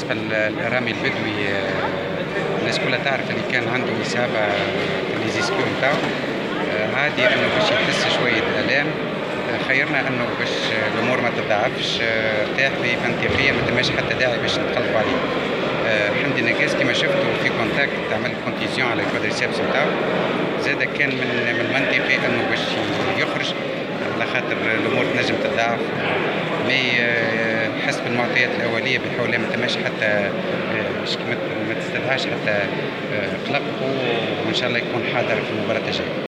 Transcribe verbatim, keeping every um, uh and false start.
بالنسبة للإرامي البدوي، آه، الناس كلها تعرف اللي كان عنده إصابة في الليزيسكيو نتاعو. آه، عادي إنه باش يحس شوية آلام. آه، خيرنا إنه باش الأمور ما تضاعفش، آه، ارتاح به منطقيا، ما تماش حتى داعي باش نتقلبوا عليه. آه، حمدي نقاس كما شفتوا في كونتاكت عمل كونتيزيون على الكوادريسيبس نتاعو. زاد كان من من المنطقي إنه باش يخرج على خاطر الأمور تنجم تتضاعف. مي آه، حسب المعطيات الأولية بحول الله ما تماش حتى آه، مش- ما ما تستدعاش حتى آه، قلق، وإن شاء الله يكون حاضر في المباراة الجاية.